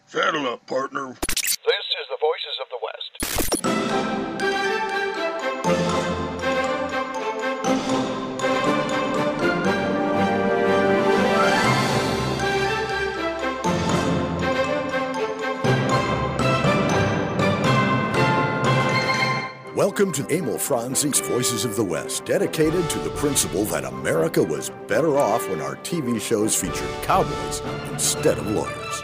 Saddle up, partner. This is the Voices of the West. Welcome to Emil Franzi's Voices of the West, dedicated to the principle that America was better off when our TV shows featured cowboys instead of lawyers.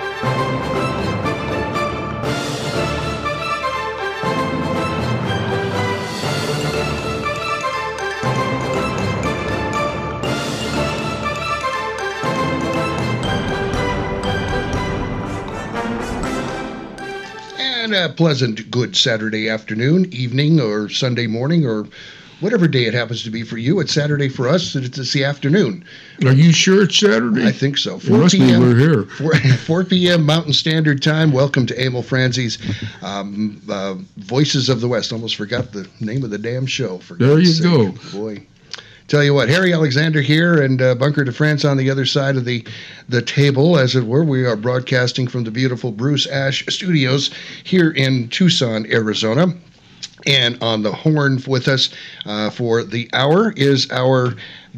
And a pleasant, good Saturday afternoon, evening, or Sunday morning, or whatever day it happens to be for you. It's Saturday for us, and it's the afternoon. Are you sure it's Saturday? I think so. 4 p.m. We're here. 4 p.m. Mountain Standard Time. Welcome to Emil Franzi's Voices of the West. Almost forgot the name of the damn show. There you go. Boy. Tell you what, Harry Alexander here and Bunker de France on the other side of the table, as it were. We are broadcasting from the beautiful Bruce Ash Studios here in Tucson, Arizona. And on the horn with us for the hour is our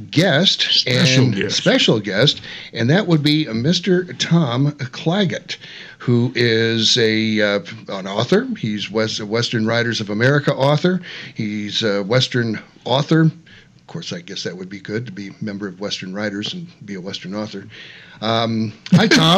special guest, and that would be Mr. Tom Clagett, who is an author. He's Western Writers of America author. He's a Western author. Of course, I guess that would be good to be a member of Western Writers and be a Western author. Hi, Tom.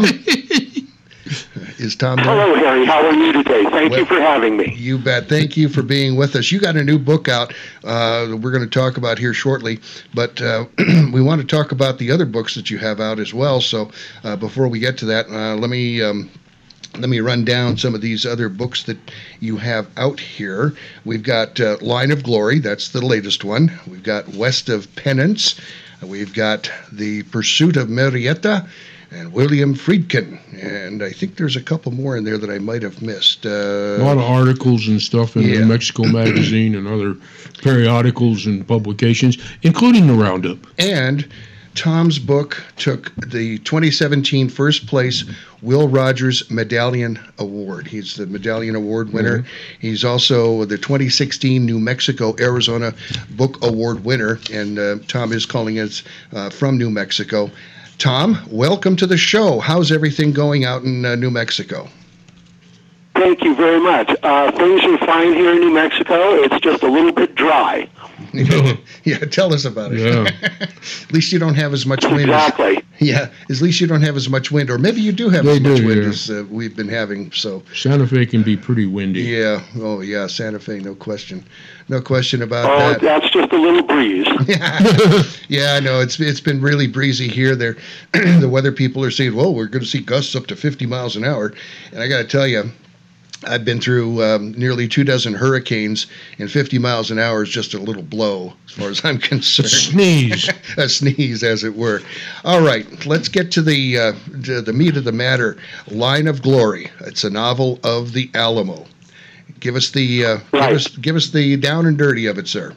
Is Tom there? Hello, Harry. How are you today? Thank you for having me. You bet. Thank you for being with us. You got a new book out that we're going to talk about here shortly, but we want to talk about the other books that you have out as well. So before we get to that, let me run down some of these other books that you have out here. We've got Line of Glory. That's the latest one. We've got West of Penance. We've got The Pursuit of Marietta and William Friedkin. And I think there's a couple more in there that I might have missed. A lot of articles and stuff in New Mexico Magazine and other periodicals and publications, including the Roundup. And Tom's book took the 2017 first place Will Rogers Medallion Award. He's the Medallion Award winner. Mm-hmm. He's also the 2016 New Mexico Arizona Book Award winner, and Tom is calling us from New Mexico. Tom, welcome to the show. How's everything going out in New Mexico? Thank you very much. Things are fine here in New Mexico. It's just a little bit dry. Yeah, tell us about it. Yeah. At least you don't have as much wind. Exactly. At least you don't have as much wind, or maybe you do have as much wind as we've been having. So Santa Fe can be pretty windy. Yeah. Oh, yeah. Santa Fe, no question. No question about that. Oh, that's just a little breeze. Yeah, I know. It's been really breezy here. There, the weather people are saying, well, we're going to see gusts up to 50 miles an hour. And I got to tell you, I've been through nearly 24 hurricanes, and 50 miles an hour is just a little blow, as far as I'm concerned. Sneeze. A sneeze, as it were. All right, let's get to the meat of the matter. Line of Glory. It's a novel of the Alamo. Give us the give us the down and dirty of it, sir.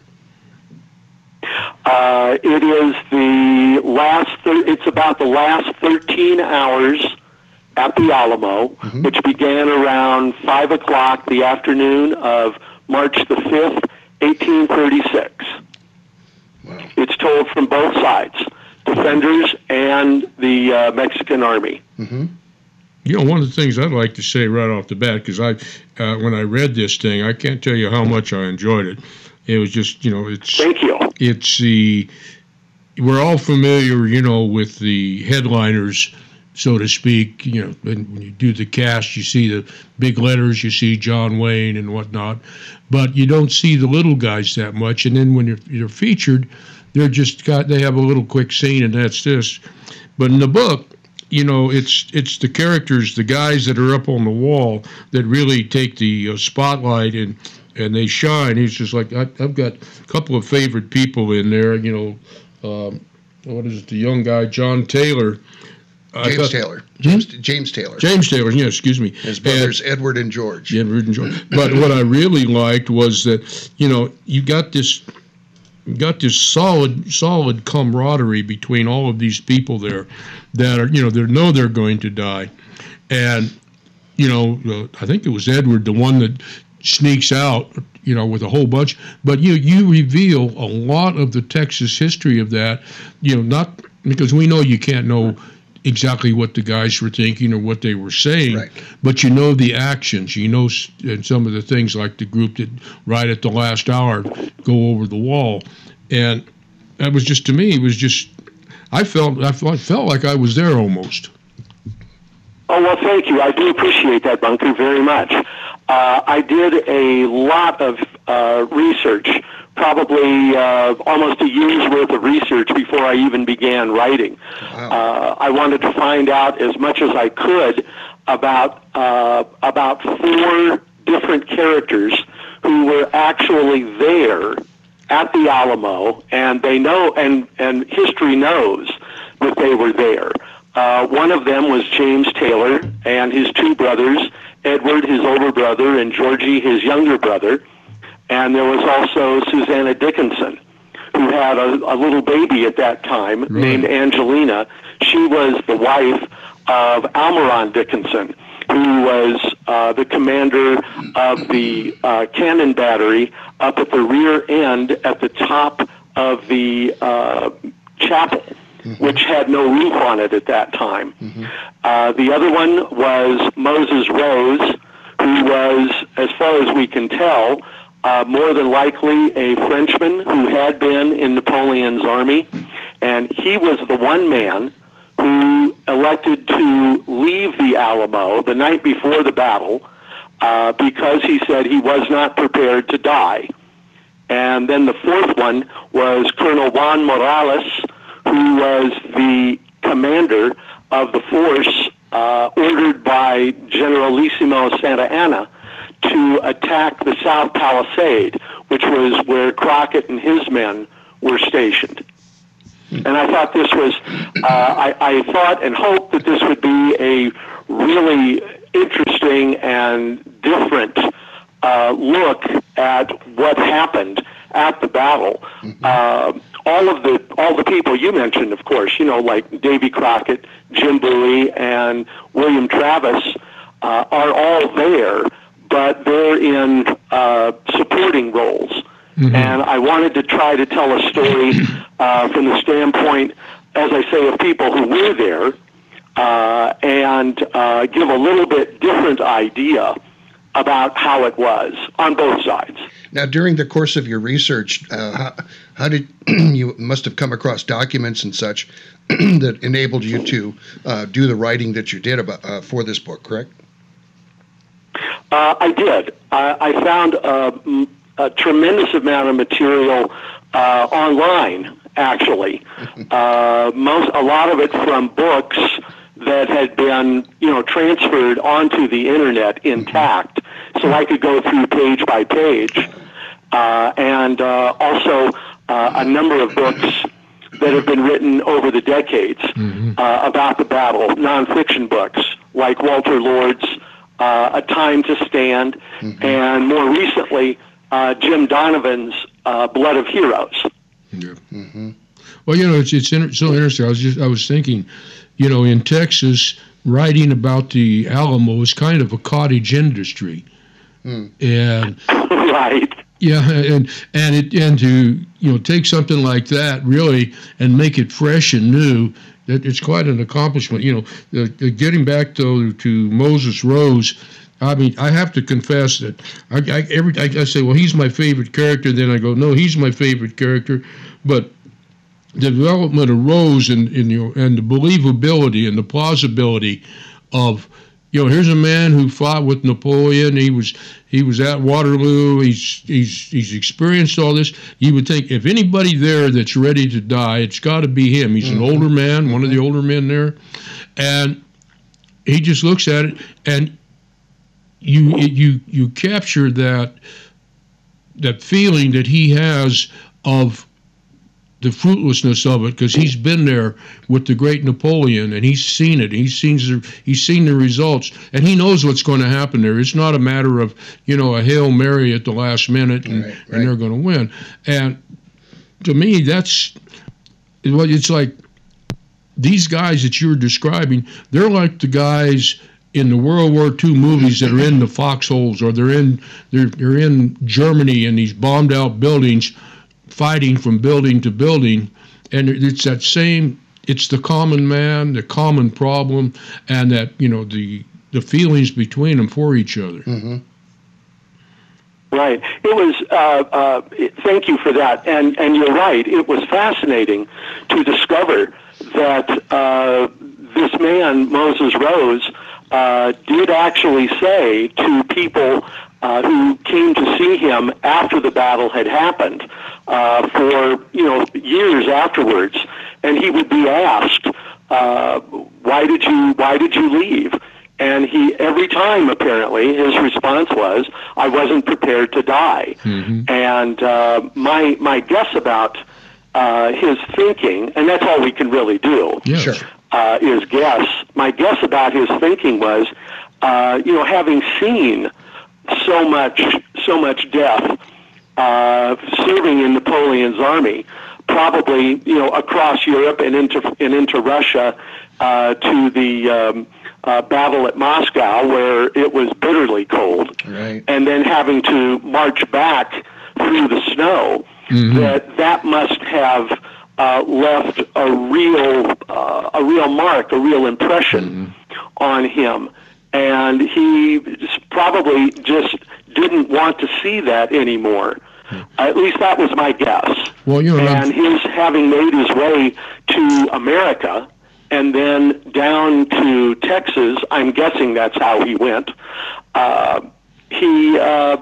It is the last. It's about the last 13 hours at the Alamo, mm-hmm. which began around 5 o'clock the afternoon of March the 5th, 1836. Wow. It's told from both sides, defenders and the Mexican army. Mm-hmm. You know, one of the things I'd like to say right off the bat, because when I read this thing, I can't tell you how much I enjoyed it. It was just, it's... Thank you. We're all familiar, with the headliners, so to speak. When you do the cast, you see the big letters, you see John Wayne and whatnot, but you don't see the little guys that much. And then when you're featured, they have a little quick scene, and that's this. But in the book, it's the characters, the guys that are up on the wall that really take the spotlight and they shine. It's just like I've got a couple of favorite people in there. What is it? The young guy, John Taylor. James Taylor. James Taylor, yeah, excuse me. His brothers, Edward and George. Edward and George. But what I really liked was that, you got this got this solid camaraderie between all of these people there that are, they know they're going to die. And, I think it was Edward, the one that sneaks out, with a whole bunch. But you reveal a lot of the Texas history of that, not because we know you can't know exactly what the guys were thinking or what they were saying, right, but the actions, and some of the things like the group that right at the last hour go over the wall. And that was just, to me, it was just, I felt like I was there almost. Oh, well, thank you. I do appreciate that, Bunker, very much. I did a lot of research, probably almost a year's worth of research before I even began writing. Wow. I wanted to find out as much as I could about 4 different characters who were actually there at the Alamo, and they know, and history knows that they were there. One of them was James Taylor and his 2 brothers, Edward, his older brother, and Georgie, his younger brother. And there was also Susanna Dickinson, who had a little baby at that time named Angelina. She was the wife of Almiron Dickinson, who was the commander of the cannon battery up at the rear end at the top of the chapel, which had no roof on it at that time. The other one was Moses Rose, who was, as far as we can tell, more than likely a Frenchman who had been in Napoleon's army, and he was the one man who elected to leave the Alamo the night before the battle because he said he was not prepared to die. And then the 4th one was Colonel Juan Morales, who was the commander of the force ordered by Generalissimo Santa Anna to attack the South Palisade, which was where Crockett and his men were stationed. And I thought this was, I thought and hoped that this would be a really interesting and different look at what happened at the battle. All the people you mentioned, of course, like Davy Crockett, Jim Bowie, and William Travis are all there, but they're in supporting roles. And I wanted to try to tell a story from the standpoint, as I say, of people who were there, and give a little bit different idea about how it was on both sides. Now, during the course of your research, how did you must have come across documents and such that enabled you to do the writing that you did about for this book, correct? I did. I found a tremendous amount of material online, actually. A lot of it from books that had been, transferred onto the internet intact, so I could go through page by page, and also a number of books that have been written over the decades about the battle, nonfiction books like Walter Lord's A Time to Stand, and more recently, Jim Donovan's Blood of Heroes. Yeah. Well, it's so interesting. I was thinking, in Texas, writing about the Alamo is kind of a cottage industry, and right. Yeah, and to take something like that really and make it fresh and new, it's quite an accomplishment. Getting back though to Moses Rose. I mean, I have to confess that I say, well, he's my favorite character. Then I go, no, he's my favorite character. But the development of Rose and the believability and the plausibility of, here's a man who fought with Napoleon. He was at Waterloo. He's experienced all this. You would think if anybody there that's ready to die, it's got to be him. He's an older man, one of the older men there, and he just looks at it and. You capture that feeling that he has of the fruitlessness of it, because he's been there with the great Napoleon and he's seen it. He's seen the results, and he knows what's going to happen there. It's not a matter of a Hail Mary at the last minute and they're going to win. And to me, that's what it's like. These guys that you're describing, they're like the guys in the World War II movies that are in the foxholes, or they're in Germany in these bombed out buildings, fighting from building to building, and it's that same. It's the common man, the common problem, and that the feelings between them for each other. Mm-hmm. Right. It was. Thank you for that, and you're right. It was fascinating to discover that this man Moses Rose did actually say to people who came to see him after the battle had happened, for years afterwards, and he would be asked, "Why did you leave?" And he, every time, apparently, his response was, "I wasn't prepared to die." Mm-hmm. And my guess about his thinking, and that's all we can really do, Yeah. Sure. is guess. My guess about his thinking was, having seen so much death, serving in Napoleon's army, probably across Europe and into Russia, to the battle at Moscow, where it was bitterly cold, Right. and then having to march back through the snow. Mm-hmm. That must have left a real mark, a real impression on him, and he probably just didn't want to see that anymore. At least that was my guess. Well, And his having made his way to America and then down to Texas, I'm guessing that's how he went. He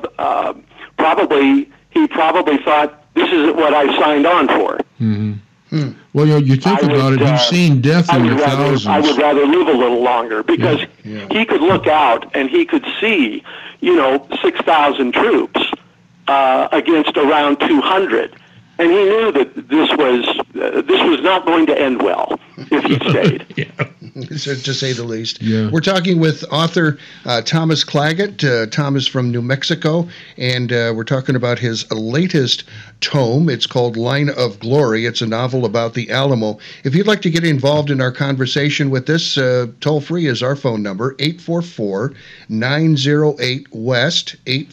probably thought, this isn't what I signed on for. Mm-hmm. Well, you think about it. He's seen death in the thousands. I would rather live a little longer, because he could look out and he could see, 6,000 troops against around 200, and he knew that this was not going to end well if he stayed. To say the least. Yeah. We're talking with author Thomas Clagett. Tom is from New Mexico, and we're talking about his latest tome. It's called Line of Glory. It's a novel about the Alamo. If you'd like to get involved in our conversation with this, toll-free is our phone number, 844-908-WEST,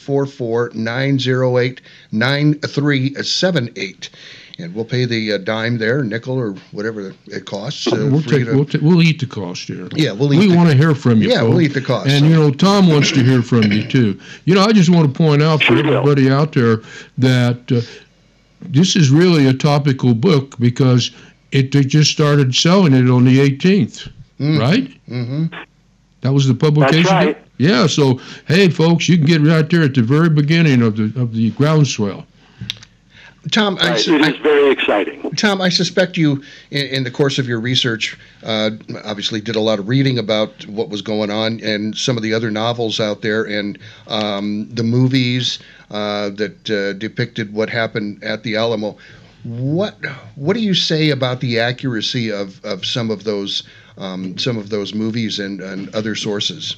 844-908-9378. And we'll pay the dime there, nickel, or whatever it costs. We'll eat the cost here. Yeah, we want to hear from you. Yeah, folks. we'll eat the cost. And Tom wants to hear from you too. I just want to point out for everybody out there that this is really a topical book, because they just started selling it on the 18th, right? Mm-hmm. That was the publication. That's right. Yeah. So hey, folks, you can get right there at the very beginning of the groundswell. Tom, It is very exciting. Tom, I suspect you, in the course of your research, obviously did a lot of reading about what was going on and some of the other novels out there, and the movies that depicted what happened at the Alamo. What do you say about the accuracy of some of those movies and other sources?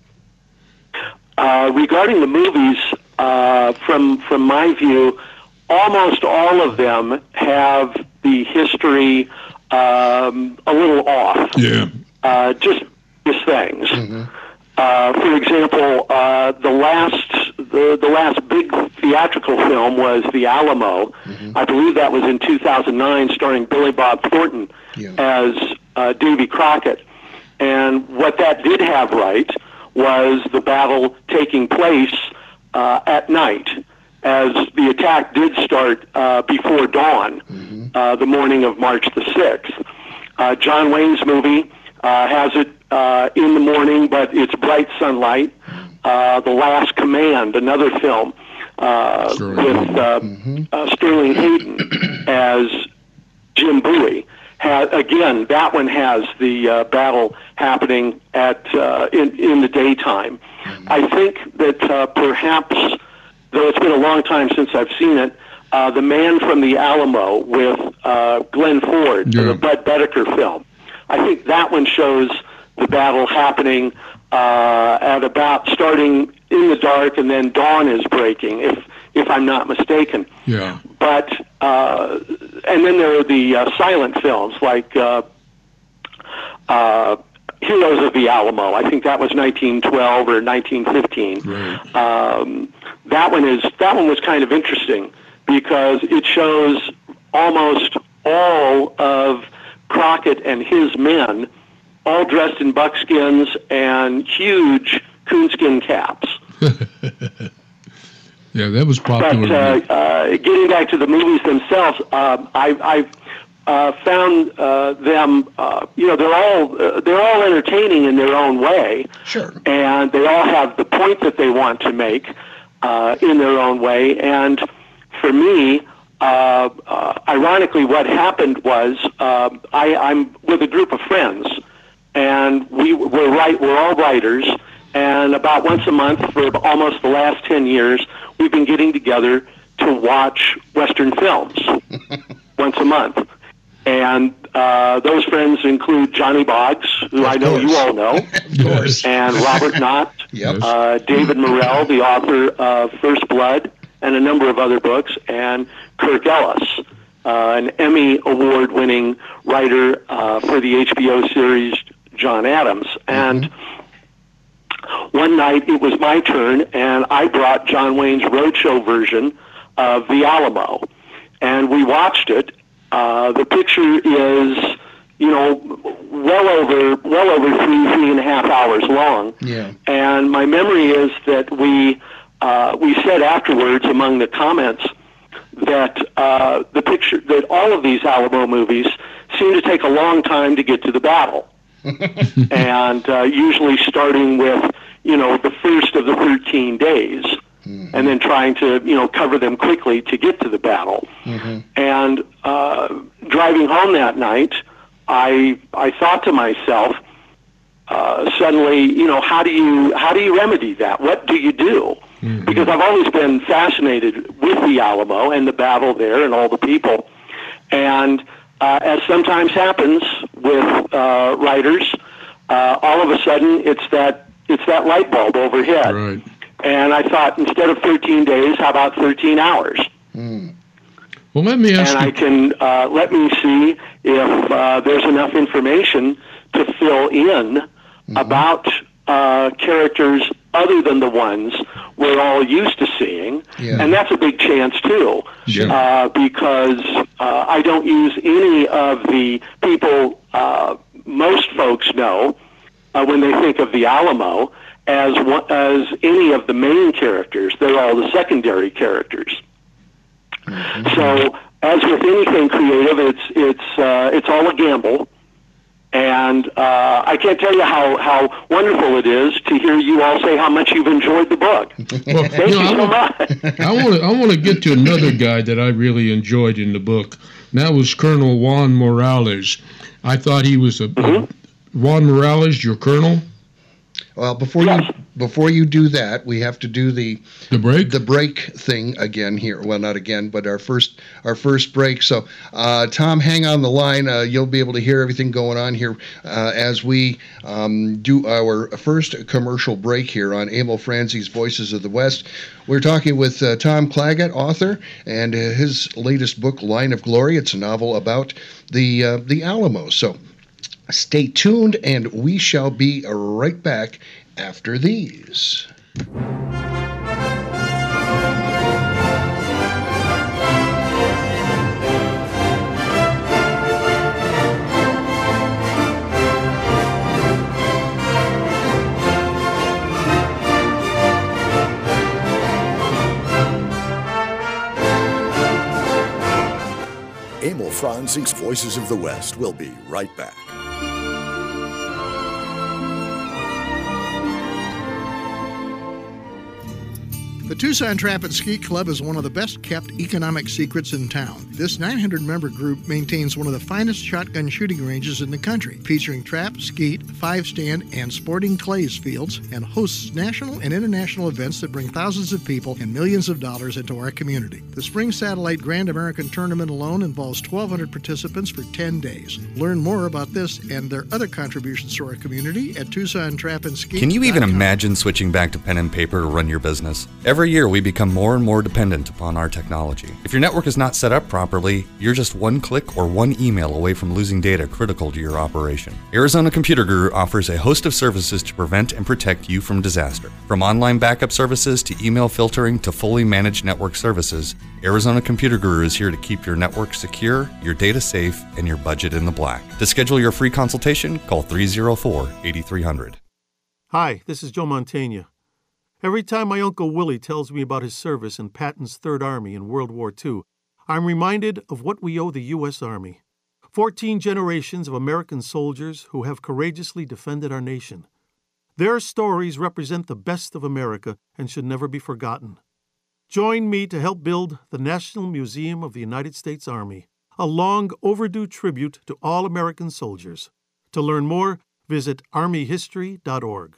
Regarding the movies, from my view, almost all of them have the history a little off. Yeah. Just things. Mm-hmm. For example, the last big theatrical film was The Alamo. Mm-hmm. I believe that was in 2009, starring Billy Bob Thornton as Davy Crockett. And what that did have right was the battle taking place at night, as the attack did start before dawn, the morning of March the 6th. John Wayne's movie has it in the morning, but it's bright sunlight. The Last Command, another film with Sterling Hayden as Jim Bowie. Again, that one has the battle happening in the daytime. I think that perhaps, though it's been a long time since I've seen it, The Man from the Alamo with Glenn Ford, the Bud Bedecker film, I think that one shows the battle happening at about starting in the dark, and then dawn is breaking. If if I'm not mistaken. Yeah. But and then there are the silent films like Heroes of the Alamo. I think that was 1912 or 1915. Right. That one was kind of interesting because it shows almost all of Crockett and his men all dressed in buckskins and huge coonskin caps. Yeah, that was popular. But getting back to the movies themselves, I've found them. They're all entertaining in their own way. Sure. And they all have the point that they want to make in their own way. And for me, ironically, what happened was I'm with a group of friends, and we're all writers. And about once a month for almost the last 10 years, we've been getting together to watch Western films once a month. And those friends include Johnny Boggs, who I know you all know, Of course. and Robert Knott, Yep. David Morrell, the author of First Blood, and a number of other books, and Kirk Ellis, an Emmy Award-winning writer for the HBO series John Adams. And one night it was my turn, and I brought John Wayne's Roadshow version of The Alamo, and we watched it. The picture is, well over 3.5 hours long. Yeah. And my memory is that we said afterwards among the comments that the picture that all of these Alamo movies seem to take a long time to get to the battle. And usually starting with, the first of the 13 days, and then trying to, cover them quickly to get to the battle. And driving home that night, I thought to myself, suddenly, how do you remedy that? What do you do? Because I've always been fascinated with the Alamo and the battle there and all the people. And as sometimes happens with writers, all of a sudden it's that light bulb overhead. Right. And I thought, instead of 13 days, how about 13 hours? Well, let me ask And I you. can let me see if there's enough information to fill in about characters other than the ones we're all used to seeing. Yeah. And that's a big chance, too, Sure. because I don't use any of the people most folks know when they think of the Alamo as any of the main characters. They're all the secondary characters. So, as with anything creative, it's all a gamble. And I can't tell you how wonderful it is to hear you all say how much you've enjoyed the book. Well, Thank you so much. I want to get to another guy that I really enjoyed in the book. And that was Colonel Juan Morales. I thought he was Juan Morales, your colonel. Well, before you do that, we have to do the break thing again here. Well, not again, but our first break. So, Tom, hang on the line. You'll be able to hear everything going on here as we do our first commercial break here on Emil Franzi's Voices of the West. We're talking with Tom Clagett, author, and his latest book, Line of Glory. It's a novel about the Alamo. So, stay tuned, and we shall be right back after these. Emil Franzi's Voices of the West will be right back. The Tucson Trap and Skeet Club is one of the best-kept economic secrets in town. This 900-member group maintains one of the finest shotgun shooting ranges in the country, featuring trap, skeet, five-stand, and sporting clays fields, and hosts national and international events that bring thousands of people and millions of dollars into our community. The Spring Satellite Grand American Tournament alone involves 1,200 participants for 10 days. Learn more about this and their other contributions to our community at Tucson Trap and Skeet. Can you even imagine switching back to pen and paper to run your business? Every Every year, we become more and more dependent upon our technology. If your network is not set up properly, you're just one click or one email away from losing data critical to your operation. Arizona Computer Guru offers a host of services to prevent and protect you from disaster. From online backup services to email filtering to fully managed network services, Arizona Computer Guru is here to keep your network secure, your data safe, and your budget in the black. To schedule your free consultation, call 304-8300. Hi, this is Joe Mantegna. Every time my Uncle Willie tells me about his service in Patton's Third Army in World War II, I'm reminded of what we owe the U.S. Army. 14 generations of American soldiers who have courageously defended our nation. Their stories represent the best of America and should never be forgotten. Join me to help build the National Museum of the United States Army, a long overdue tribute to all American soldiers. To learn more, visit armyhistory.org.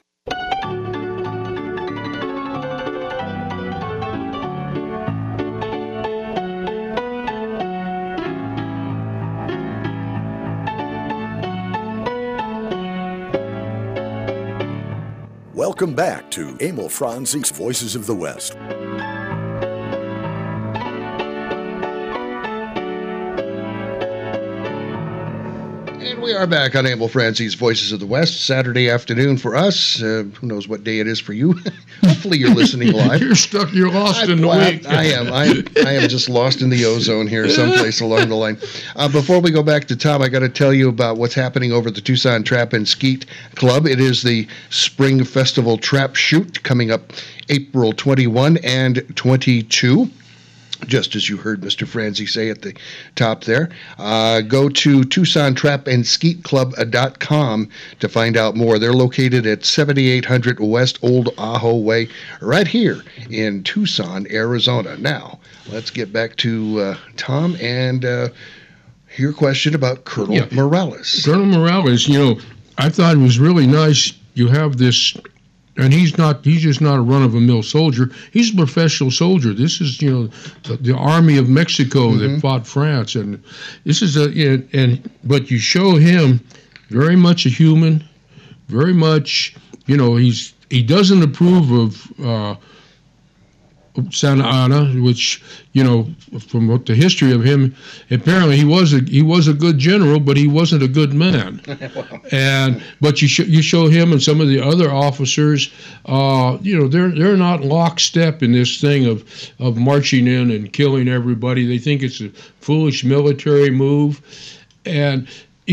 Welcome back to Emil Franzi's Voices of the West. And we are back on Emil Franzi's Voices of the West, Saturday afternoon for us. Who knows what day it is for you? Hopefully you're listening live. You're lost in the week. I am just lost in the ozone here someplace along the line. Before we go back to Tom, I got to tell you about what's happening over at the Tucson Trap and Skeet Club. It is the Spring Festival Trap Shoot coming up April 21 and 22. Just as you heard Mr. Franzi say at the top there. Go to TucsonTrapAndSkeetClub.com to find out more. They're located at 7800 West Old Ajo Way, right here in Tucson, Arizona. Now, let's get back to Tom and your question about Colonel Morales. Colonel Morales, I thought it was really nice you have this. And he's just not a run-of-the-mill soldier. He's a professional soldier. This is, the Army of Mexico that fought France, and this is but you show him very much a human, very much, he doesn't approve of Santa Anna, which, from what the history of him, apparently he was a good general, but he wasn't a good man. But you show him and some of the other officers, they're not lockstep in this thing of marching in and killing everybody. They think it's a foolish military move, and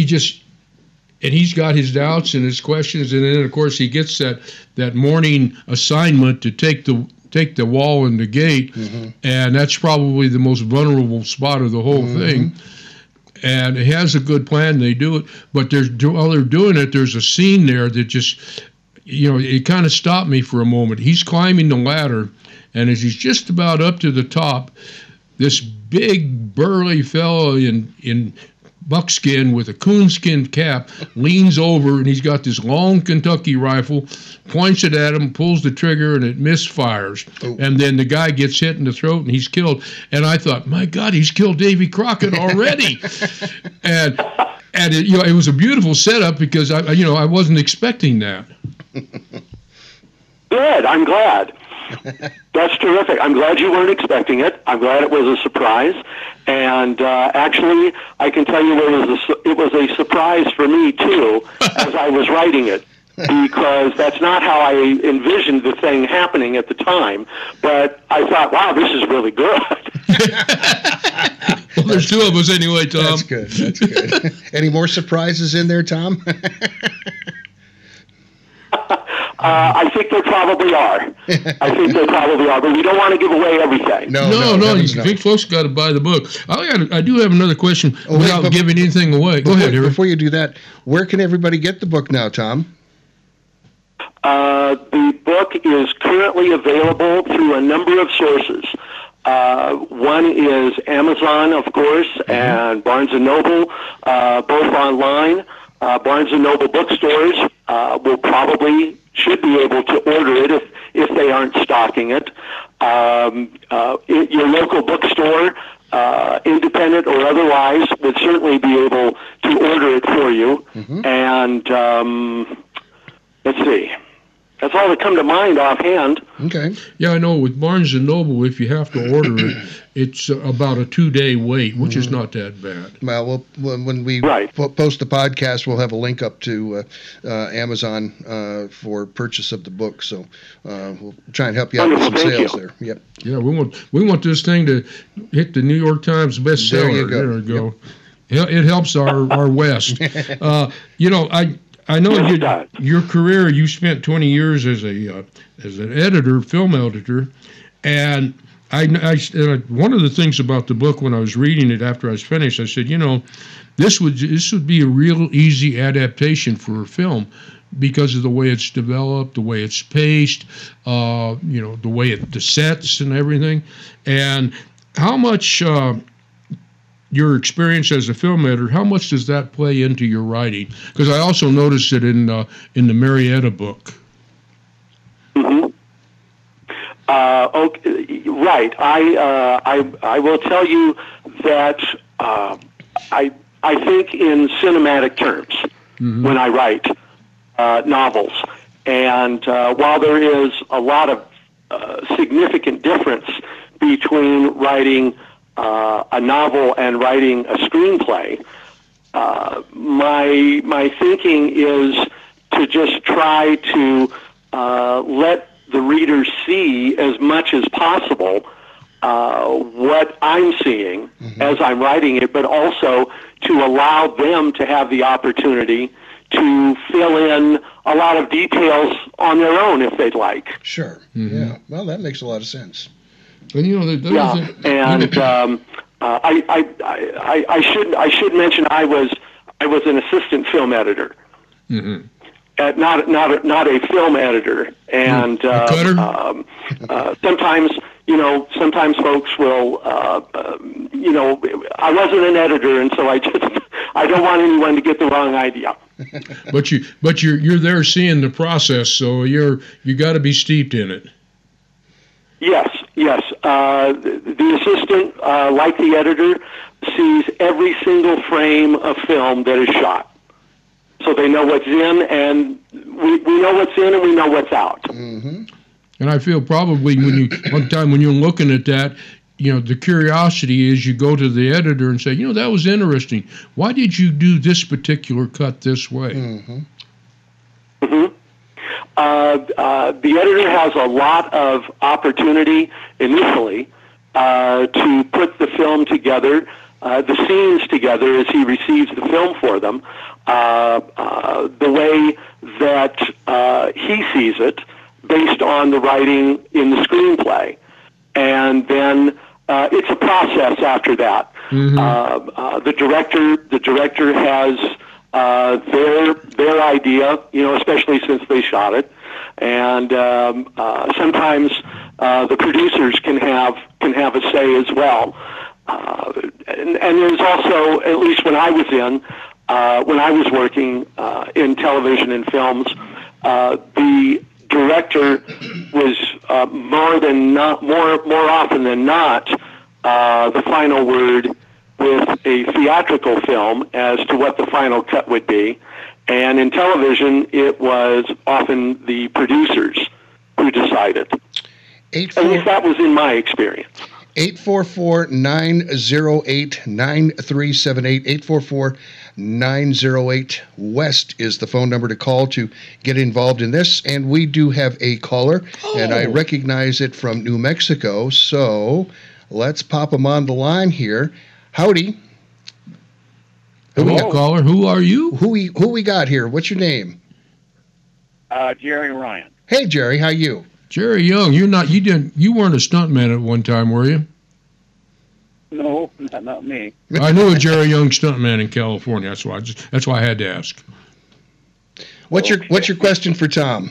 he's got his doubts and his questions, and then of course he gets that morning assignment to take the wall and the gate, and that's probably the most vulnerable spot of the whole thing. And it has a good plan, they do it, but while they're doing it, there's a scene there that just, it kind of stopped me for a moment. He's climbing the ladder, and as he's just about up to the top, this big burly fellow in buckskin with a coonskin cap leans over, and he's got this long Kentucky rifle, points it at him, pulls the trigger, and it misfires. And then the guy gets hit in the throat, and he's killed. And I thought, my God, he's killed Davy Crockett already. and it was a beautiful setup because I wasn't expecting that. Good. I'm glad. That's terrific. I'm glad you weren't expecting it. I'm glad it was a surprise. And actually, I can tell you it was a surprise for me, too, as I was writing it, because that's not how I envisioned the thing happening at the time. But I thought, wow, this is really good. Well, there's two of us anyway, Tom. That's good. Any more surprises in there, Tom? I think there probably are. But we don't want to give away everything. No. Big folks got to buy the book. I do have another question without giving anything away. Go ahead, Eric. Before you do that, where can everybody get the book now, Tom? The book is currently available through a number of sources. One is Amazon, of course, and Barnes & Noble, both online. Barnes & Noble bookstores should be able to order it if they aren't stocking it. Your local bookstore, independent or otherwise, would certainly be able to order it for you. And let's see. That's all that come to mind offhand. Okay. Yeah, I know. With Barnes & Noble, if you have to order it, it's about a 2-day wait, which is not that bad. Well, when we post the podcast, we'll have a link up to Amazon for purchase of the book. So we'll try and help you out with some sales there. Yep. Yeah, we want this thing to hit the New York Times bestseller. There you go. Yep. It helps our West. I know your career. You spent 20 years as an editor, film editor, and one of the things about the book when I was reading it after I was finished, I said, this would be a real easy adaptation for a film because of the way it's developed, the way it's paced, the way the sets and everything, and how much. Your experience as a film editor, how much does that play into your writing? Because I also noticed it in the Marietta book. Mm-hmm. Okay, right. I will tell you that I think in cinematic terms when I write novels, and while there is a lot of significant difference between writing a novel and writing a screenplay, my thinking is to just try to let the reader see as much as possible what I'm seeing as I'm writing it, but also to allow them to have the opportunity to fill in a lot of details on their own if they'd like. Sure. Yeah. Well, that makes a lot of sense. And I should mention I was an assistant film editor, not a film editor, and sometimes folks will I wasn't an editor, and so I don't want anyone to get the wrong idea. But you're there seeing the process, so you got to be steeped in it. Yes. The assistant, like the editor, sees every single frame of film that is shot. So they know what's in, and we know what's in, and we know what's out. Mm-hmm. And I feel probably when you're looking at that, the curiosity is you go to the editor and say, that was interesting. Why did you do this particular cut this way? Mm-hmm. Mm-hmm. The editor has a lot of opportunity initially to put the film together, the scenes together as he receives the film for them, the way that he sees it based on the writing in the screenplay. And then it's a process after that. Mm-hmm. The director has their idea, especially since they shot it, and sometimes the producers can have a say as well. And there's also, at least when I was working in television and films, the director was more often than not the final word with a theatrical film as to what the final cut would be. And in television, it was often the producers who decided. At least that was in my experience. 844-908-9378. 844-908-WEST is the phone number to call to get involved in this. And we do have a caller, and I recognize it from New Mexico. So let's pop him on the line here. Howdy. Hello, caller. Who are you? Who we got here? What's your name? Jerry Ryan. Hey, Jerry. How you? Jerry Young. You weren't a stuntman at one time, were you? No, not me. I knew a Jerry Young stuntman in California. That's why I had to ask. What's your question for Tom?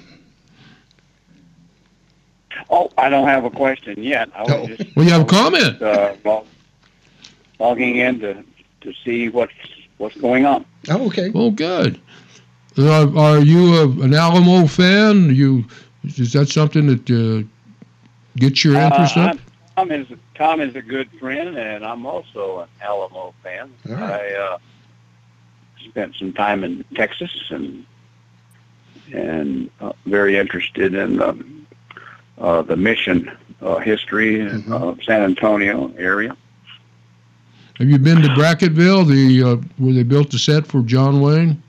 Oh, I don't have a question yet. I was just. Well, you have a comment. Logging in to see what's going on. Oh, okay. Well, good. Are you an Alamo fan? Is that something that gets your interest up? Tom is a good friend, and I'm also an Alamo fan. Right. I spent some time in Texas and and very interested in the mission history of San Antonio area. Have you been to Bracketville, where they built the set for John Wayne?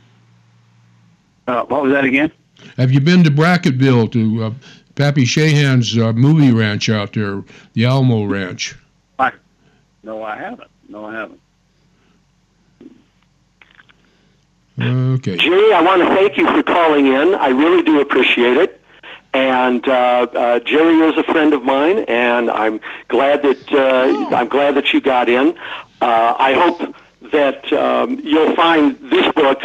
What was that again? Have you been to Bracketville, to Pappy Shahan's movie ranch out there, the Alamo Ranch? No, I haven't. Okay. Jerry, I want to thank you for calling in. I really do appreciate it. And Jerry is a friend of mine, and I'm glad that you got in. I hope that you'll find this book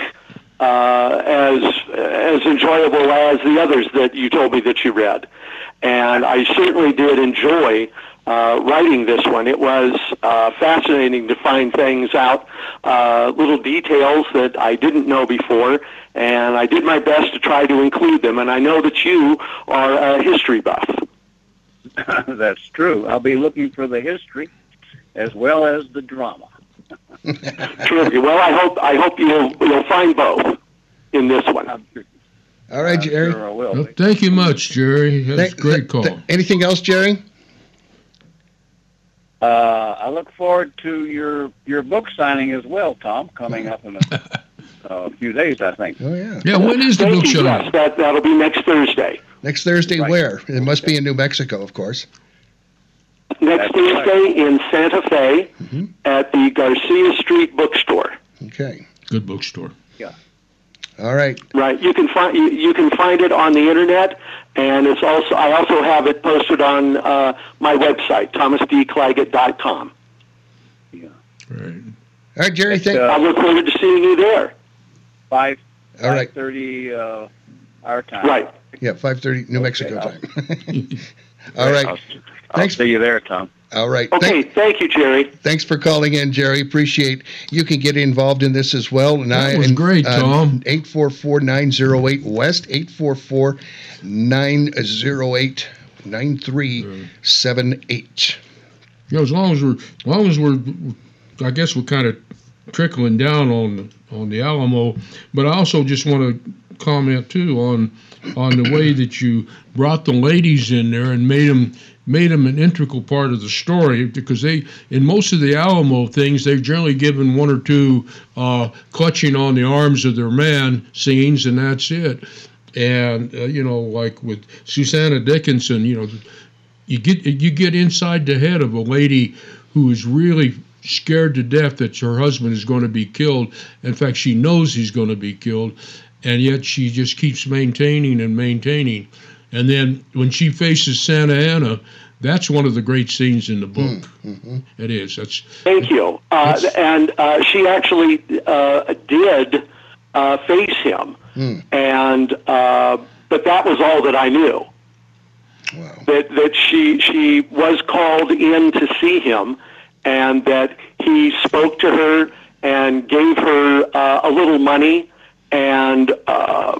as enjoyable as the others that you told me that you read. And I certainly did enjoy writing this one. It was fascinating to find things out, little details that I didn't know before, and I did my best to try to include them. And I know that you are a history buff. That's true. I'll be looking for the history as well as the drama. Terrific. Well, I hope you'll find both in this one. All right, Jerry. Sure I will. Well, thank you much, Jerry. That's a great call. Anything else, Jerry? I look forward to your book signing as well, Tom, coming up in a few days, I think. Oh, yeah. Yeah, when is the book show? Yes, that'll be next Thursday. Next Thursday, Right. where? It must be in New Mexico, of course. Next That's Thursday in Santa Fe Mm-hmm. at the Garcia Street Bookstore. Okay. Good bookstore. All right. Right. You can find it on the internet, and I also have it posted on my website, thomasdclaggett.com. Yeah. Right. All right, Jerry. I look forward to seeing you there. All right. 5:30 our time. Right. Yeah, 5:30 New Mexico Okay, time. All right. I'll Thanks. see you there, Tom. All right. Okay. Thank you, Jerry. Thanks for calling in, Jerry. Appreciate you can get involved in this as well. And That was great, Tom. 844-908-WEST, 844-908-9378. You know, as long as we're, I guess we're kind of trickling down on the Alamo, but I also just want to comment too on the way that you brought the ladies in there and made them an integral part of the story, because they, in most of the Alamo things, they've generally given one or two clutching on the arms of their man scenes, and that's it. And like with Susanna Dickinson, you get inside the head of a lady who is really scared to death that her husband is going to be killed. In fact, she knows he's going to be killed, and yet she just keeps maintaining and maintaining. And then when she faces Santa Anna, that's one of the great scenes in the book. Mm-hmm. It is. Thank you. And she actually did face him, and but that was all that I knew. Wow. That she was called in to see him, and that he spoke to her and gave her a little money and a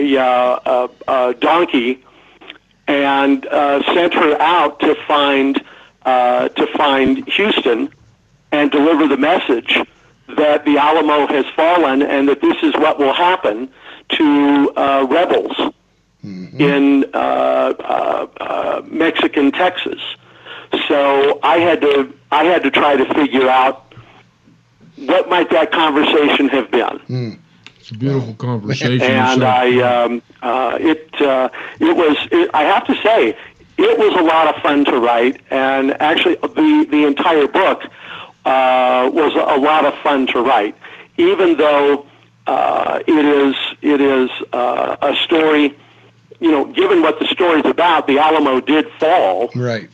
donkey, and sent her out to find Houston and deliver the message that the Alamo has fallen and that this is what will happen to rebels in Mexican Texas. So I had to try to figure out what might that conversation have been. It's a beautiful conversation. And I have to say, it was a lot of fun to write, and actually the entire book was a lot of fun to write, even though it is a story. Given what the story's about, the Alamo did fall. Right.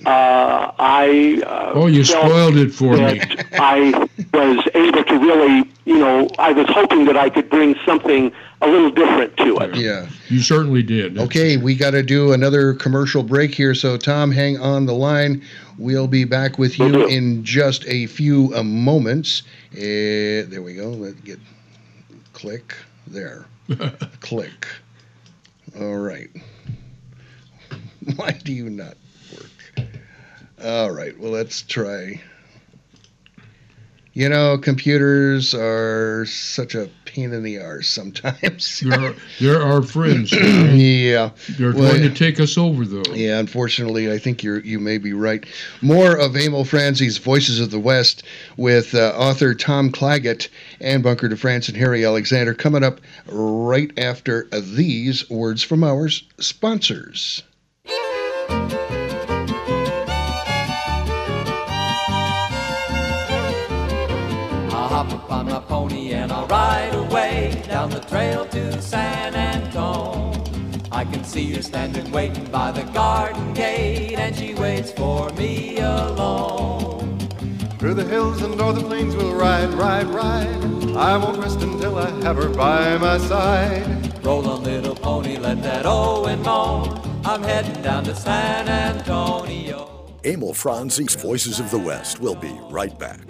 You spoiled it for me. I was able to really, I was hoping that I could bring something a little different to it. Yeah. You certainly did. Okay, we got to do another commercial break here. So, Tom, hang on the line. We'll be back with you in just a few moments. There we go. Let's get click there. Click. All right. Why do you not work? All right. Well, let's try. Computers are such a pain in the arse sometimes. There are friends. Yeah. They're going to take us over, though. Yeah, unfortunately, I think you may be right. More of Emil Franzi's Voices of the West with author Tom Claggett and Bunker DeFrance and Harry Alexander coming up right after these words from our sponsors. I'll hop upon my pony and I'll ride away down the trail to San Antone. I can see her standing waiting by the garden gate, and she waits for me alone. Through the hills and o'er the plains we'll ride, ride, ride. I won't rest until I have her by my side. Roll on, little pony, let that Owen moan. I'm heading down to San Antonio. Emil Franzi's Voices of the West. We'll be right back.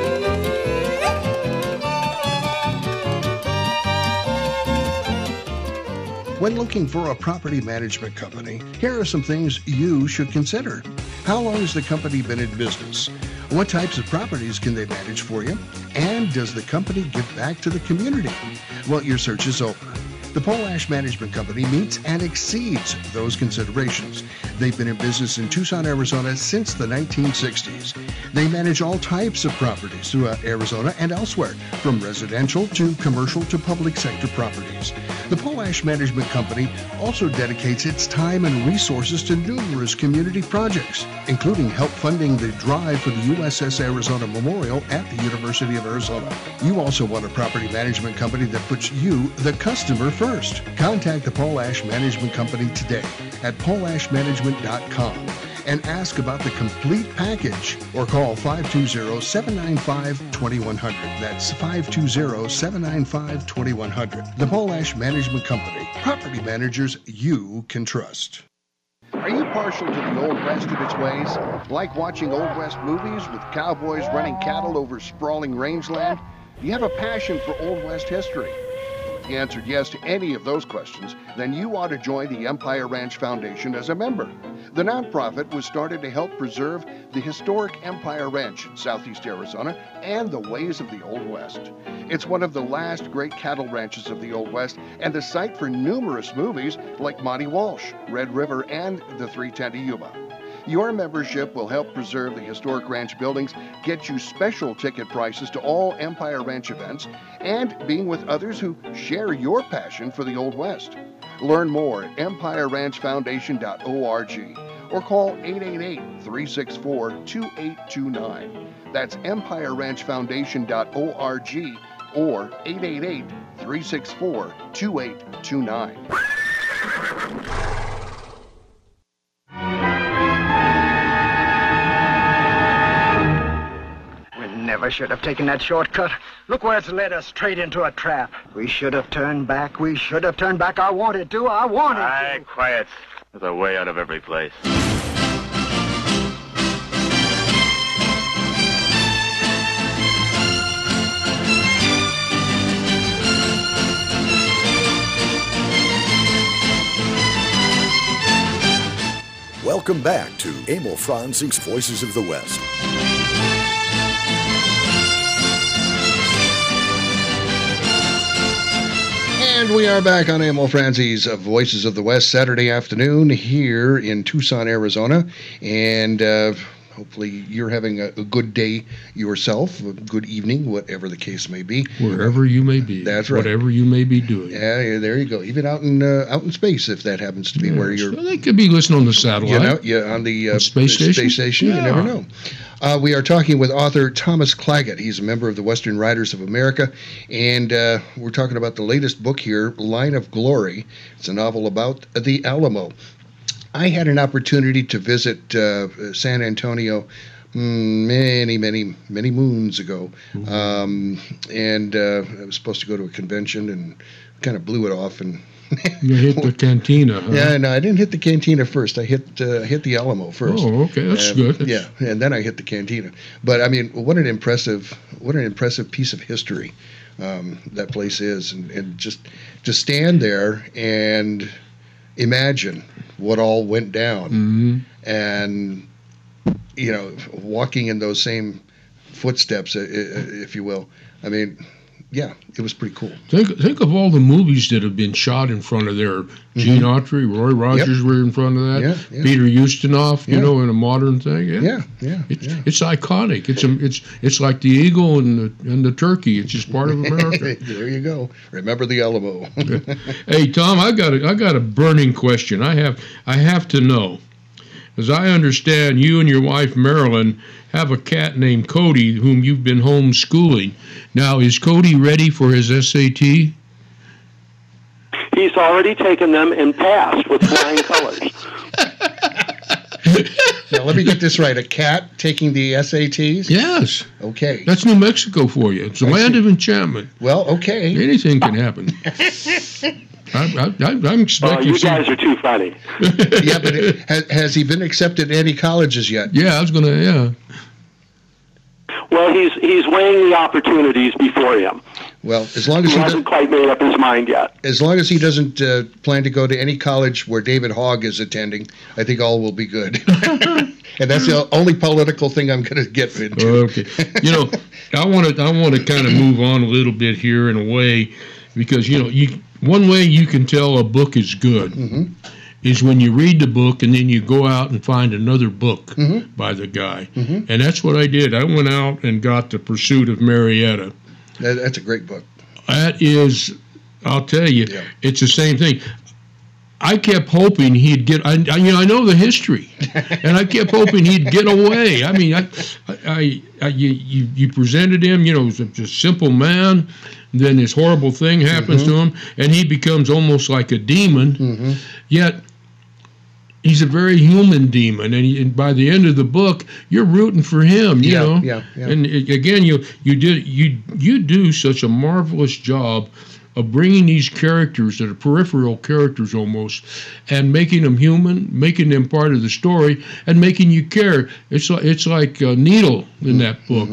When looking for a property management company, here are some things you should consider. How long has the company been in business? What types of properties can they manage for you? And does the company give back to the community? Well, your search is over. The Polash Management Company meets and exceeds those considerations. They've been in business in Tucson, Arizona since the 1960s. They manage all types of properties throughout Arizona and elsewhere, from residential to commercial to public sector properties. The Polash Management Company also dedicates its time and resources to numerous community projects, including help funding the drive for the USS Arizona Memorial at the University of Arizona. You also want a property management company that puts you, the customer, first. Contact the Polash Management Company today at polashmanagement.com and ask about the complete package, or call 520-795-2100. That's 520-795-2100. The Polash Management Company. Property managers you can trust. Are you partial to the Old West and its ways? Like watching Old West movies with cowboys running cattle over sprawling rangeland? Do you have a passion for Old West history? If you answered yes to any of those questions, then you ought to join the Empire Ranch Foundation as a member. The nonprofit was started to help preserve the historic Empire Ranch in southeast Arizona and the ways of the Old West. It's one of the last great cattle ranches of the Old West and the site for numerous movies like Monty Walsh, Red River, and the 310 to Yuma. Your membership will help preserve the historic ranch buildings, get you special ticket prices to all Empire Ranch events, and being with others who share your passion for the Old West. Learn more at empireranchfoundation.org or call 888-364-2829. That's empireranchfoundation.org or 888-364-2829. Never should have taken that shortcut. Look where it's led us, straight into a trap. We should have turned back. We should have turned back. I wanted to. Aye, quiet. There's a way out of every place. Welcome back to Emil Franzi's Voices of the West. And we are back on Emil Franzi's Voices of the West Saturday afternoon here in Tucson, Arizona. And hopefully you're having a good day yourself, a good evening, whatever the case may be. Wherever you may be. That's right. Whatever you may be doing. Yeah, there you go. Even out in space, if that happens to be where you're. So they could be listening on the satellite. On the space station. Yeah. You never know. We are talking with author Thomas Claggett. He's a member of the Western Writers of America, and we're talking about the latest book here, Line of Glory. It's a novel about the Alamo. I had an opportunity to visit San Antonio many moons ago, and I was supposed to go to a convention and kind of blew it off and. You hit the cantina, huh? Yeah, no, I didn't hit the cantina first. I hit the Alamo first. Oh, okay, that's good. Yeah, and then I hit the cantina. But I mean, what an impressive piece of history that place is, and just to stand there and imagine what all went down, and walking in those same footsteps, if you will. I mean, Yeah, it was pretty cool. Think of all the movies that have been shot in front of there. Gene Autry, Roy Rogers were in front of that. Yeah. Peter Ustinov, you know, in a modern thing. Yeah. It's iconic. It's like the eagle and the turkey. It's just part of America. There you go. Remember the Alamo. Hey Tom, I got a burning question. I have to know. As I understand, you and your wife Marilyn have a cat named Cody whom you've been homeschooling. Now, is Cody ready for his SAT? He's already taken them and passed with flying colors. Now, let me get this right. A cat taking the SATs? Yes. Okay. That's New Mexico for you. It's a land of enchantment. Well, okay. Anything can happen. I'm expecting. You guys are too funny. Yeah, but has he been accepted at any colleges yet? Yeah, I was going to, yeah. Well, he's weighing the opportunities before him. Well, as long as he hasn't quite made up his mind yet. As long as he doesn't plan to go to any college where David Hogg is attending, I think all will be good. And that's the only political thing I'm going to get into. Okay. You know, I want to kind of move on a little bit here in a way, because one way you can tell a book is good is when you read the book and then you go out and find another book by the guy. And that's what I did. I went out and got The Pursuit of Marietta. That's a great book. That is, I'll tell you, it's the same thing. I kept hoping he'd get. I know the history, and I kept hoping he'd get away. I mean, you presented him, as a simple man. Then this horrible thing happens to him, and he becomes almost like a demon. Yet he's a very human demon, and by the end of the book, you're rooting for him. You know. Yeah. And again, you do such a marvelous job of bringing these characters that are peripheral characters almost, and making them human, making them part of the story, and making you care. It's like Needle in that book.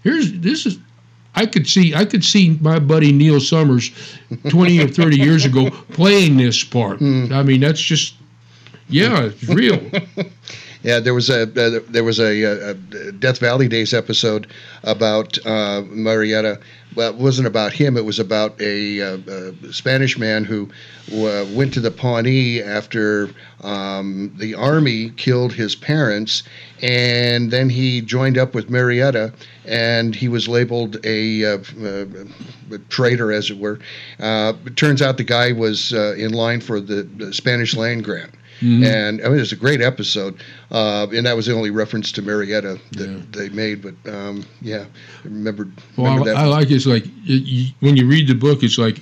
I could see my buddy Neil Summers 20 or 30 years ago playing this part. I mean, that's just, it's real. Yeah, there was a Death Valley Days episode about Marietta. Well, it wasn't about him. It was about a Spanish man who went to the Pawnee after the Army killed his parents, and then he joined up with Marietta, and he was labeled a traitor, as it were. It turns out the guy was in line for the Spanish land grant. And I mean, it's a great episode, and that was the only reference to Marietta that they made. But remember that. I like it's like when you read the book, it's like